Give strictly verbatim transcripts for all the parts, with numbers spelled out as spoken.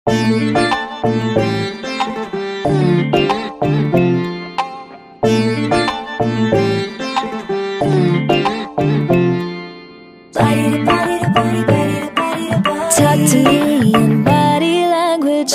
Talk to me in body language.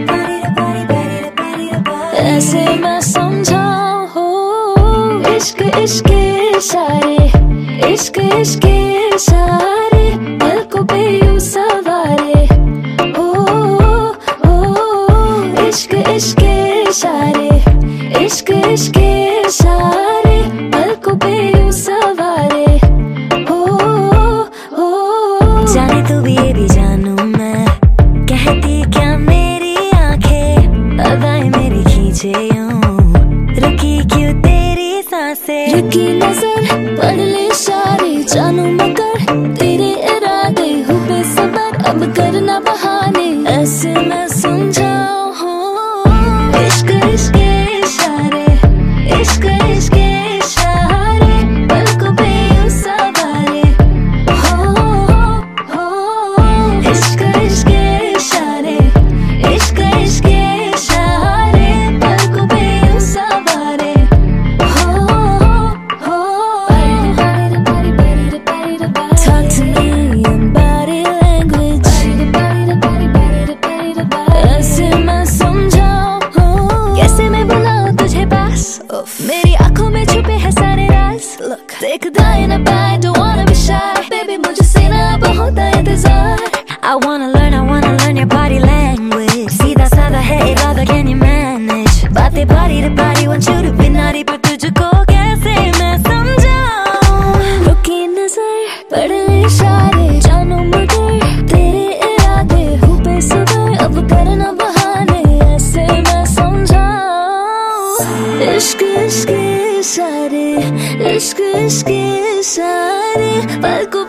ऐसे मैं समझाऊं इश्क इश्क इशारे, इश्क इश्क इशारे, पलकों पे यूं सवारे। ओ ओ इश्क इश्क इशारे, इश्क इश्क इशारे, पलकों पे यूं सवारे। ओ ओ जाने तू भी ये भी जानू मैं, कहती क्या मेरी आंखें, अदाएं मेरी खींचे यूं, रुकी क्यों तेरी सांसें, रुकी नजर पढ़ ले इशारे, जानू मगर तेरे इरादे, हूँ बेसब्र अब करना बहाने, ऐसे मैं समझाऊं इश्क इश्क इशारे, इश्क इश्क इशारे, पलकों पे यूं सवारे। हो हो इश्क इश्क इशारे, इश्क इश्क इशारे, पलकों पे यूं सवारे। हो हो talk to me in body language. ऐसे मैं समझाऊं कैसे मैं बुलाऊं तुझे पास, मेरी आंखों में छुपे हैं सारे राज। Look, देख दाएं ना बाएं, don't wanna be shy, baby मुझे सीना अब होता इंतजार। I wanna learn, I wanna learn your body language. सीधा साधा है इरादा, can you manage? बातें बारी रे बारी, want you to be naughty, पर तुझको कैसे मैं समझाऊं? रुकी नजर पढ़ ले इशारे, जानू मगर तेरे इरादे, हूँ बेसब्र अब करना बहाने, ऐसे मैं समझाऊं इश्क इश्क इशारे, इश्क इश्क इशारे, पलकों